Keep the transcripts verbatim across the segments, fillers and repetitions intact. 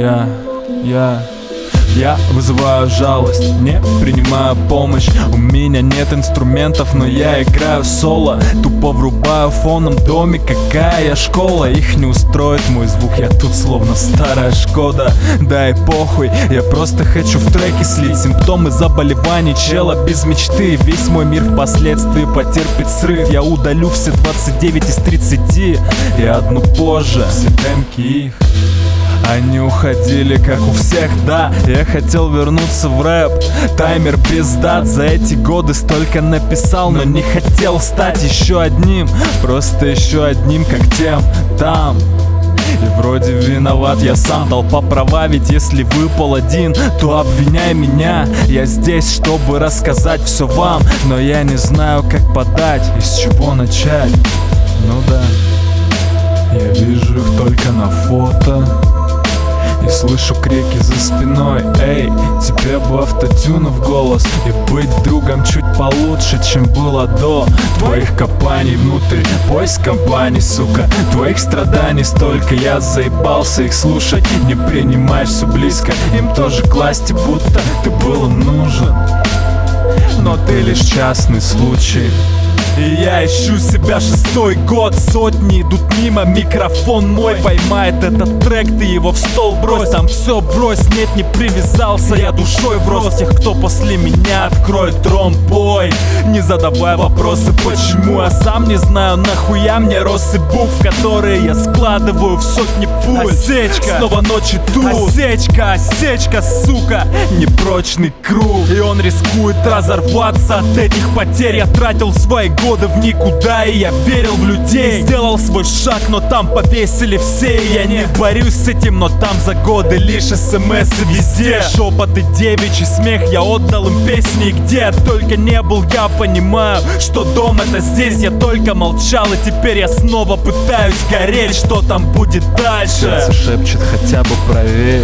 Я, я Я вызываю жалость, не принимаю помощь. У меня нет инструментов, но я играю соло. Тупо врубаю фоном домик, какая я школа. Их не устроит мой звук, я тут словно старая Шкода. Да и похуй, я просто хочу в треке слить симптомы заболеваний чела без мечты. Весь мой мир впоследствии потерпит срыв. Я удалю все двадцать девять из тридцати и одну позже. Все демки их они уходили, как у всех, да. Я хотел вернуться в рэп, таймер без дат. За эти годы столько написал, но не хотел стать еще одним. Просто еще одним, как тем там. И вроде виноват я сам, толпа права, ведь если выпал один, то обвиняй меня. Я здесь, чтобы рассказать все вам, но я не знаю, как подать и с чего начать. Ну да, я вижу их только на фото и слышу крики за спиной. Эй, тебе бы автотюн в голос и быть другом чуть получше, чем было до твоих копаний внутрь поиск компаний, сука. Твоих страданий столько, я заебался их слушать. Не принимай все близко, им тоже к власти будто ты был нужен. Но ты лишь частный случай. И я ищу себя шестой год. Сотни идут мимо, микрофон мой поймает этот трек, ты его в стол брось. Там все брось, нет, не привязался я душой в рост тех, кто после меня откроет тромбой. Не задавай вопросы, почему, я сам не знаю, нахуя мне россыпь букв, которые я складываю в сотни пуль. Осечка, снова ночи тут. Осечка, осечка, сука, непрочный круг. И он рискует разорваться от этих потерь. Я тратил свои годы в никуда, и я верил в людей. Сделал свой шаг, но там повесили все. И я не борюсь с этим, но там за годы лишь смс и везде шепот и девичий смех. Я отдал им песни, и где я только не был, я понимаю, что дом это здесь. Я только молчал, и теперь я снова пытаюсь гореть. Что там будет дальше? Сердце шепчет, хотя бы проверь.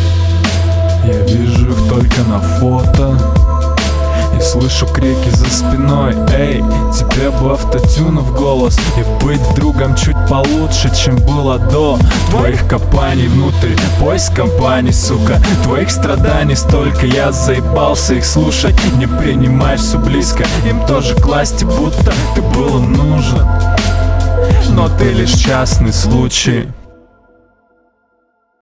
Я вижу их только на фото и слышу крики за спиной. Эй, тебе бы автотюн в голос и быть другом чуть получше, чем было до твоих копаний внутрь поиск компаний, сука. Твоих страданий столько, я заебался их слушать. Не принимай все близко, им тоже к власти будто ты был нужен. Но ты лишь частный случай.